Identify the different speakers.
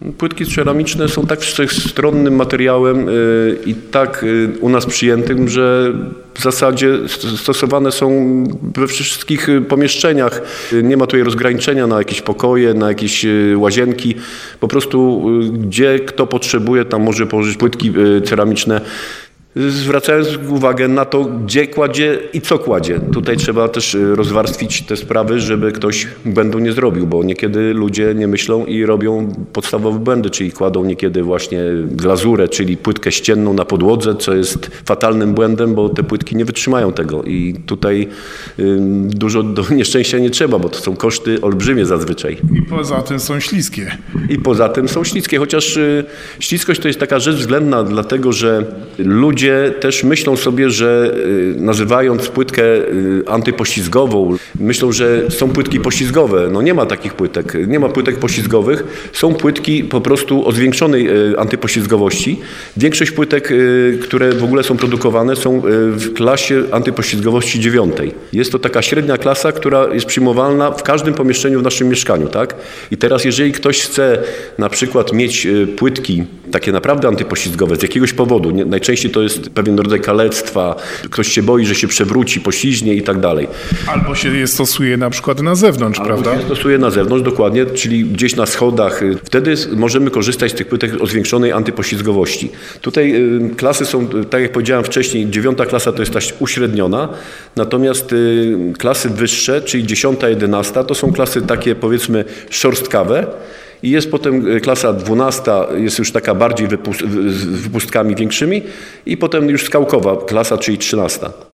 Speaker 1: Płytki ceramiczne są tak wszechstronnym materiałem i tak u nas przyjętym, że w zasadzie stosowane są we wszystkich pomieszczeniach. Nie ma tutaj rozgraniczenia na jakieś pokoje, na jakieś łazienki. Po prostu gdzie kto potrzebuje, tam może położyć płytki ceramiczne. Zwracając uwagę na to, gdzie kładzie i co kładzie. Tutaj trzeba też rozwarstwić te sprawy, żeby ktoś błędu nie zrobił, bo niekiedy ludzie nie myślą i robią podstawowe błędy, czyli kładą niekiedy właśnie glazurę, czyli płytkę ścienną na podłodze, co jest fatalnym błędem, bo te płytki nie wytrzymają tego i tutaj dużo do nieszczęścia nie trzeba, bo to są koszty olbrzymie zazwyczaj.
Speaker 2: I poza tym są śliskie.
Speaker 1: I poza tym są śliskie, chociaż śliskość to jest taka rzecz względna, dlatego że ludzie też myślą sobie, że nazywając płytkę antypoślizgową, myślą, że są płytki poślizgowe. No nie ma takich płytek, nie ma płytek poślizgowych. Są płytki po prostu o zwiększonej antypoślizgowości. Większość płytek, które w ogóle są produkowane, są w klasie antypoślizgowości 9. Jest to taka średnia klasa, która jest przyjmowalna w każdym pomieszczeniu w naszym mieszkaniu, tak? I teraz jeżeli ktoś chce na przykład mieć płytki takie naprawdę antypoślizgowe z jakiegoś powodu, najczęściej to jest pewien rodzaj kalectwa, ktoś się boi, że się przewróci, pośliźnie i tak dalej.
Speaker 2: Albo się je stosuje na przykład na zewnątrz, prawda?
Speaker 1: Albo się stosuje na zewnątrz, dokładnie, czyli gdzieś na schodach. Wtedy możemy korzystać z tych płytek o zwiększonej antypoślizgowości. Tutaj klasy są, tak jak powiedziałem wcześniej, 9. klasa to jest ta uśredniona, natomiast klasy wyższe, czyli 10., 11, to są klasy takie powiedzmy szorstkawe. I jest potem klasa 12, jest już taka bardziej z wypustkami większymi i potem już skałkowa klasa, czyli 13.